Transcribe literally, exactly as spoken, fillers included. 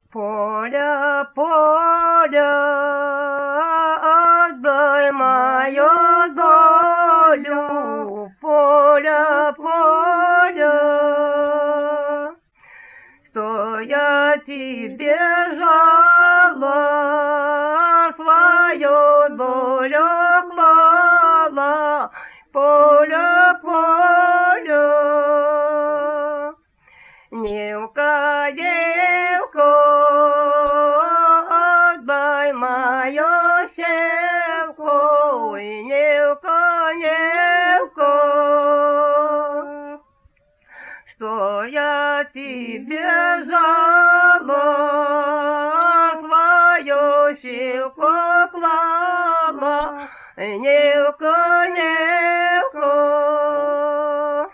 Поля, поля, отдай мою долю, поля, поля, что я тебе жала, свою долю клала, поля, поля. Нивка, девка, отдай мою севку, ой, Нивка, Нивка, что я тебе жала, свою севку клала, Нивка, Нивка.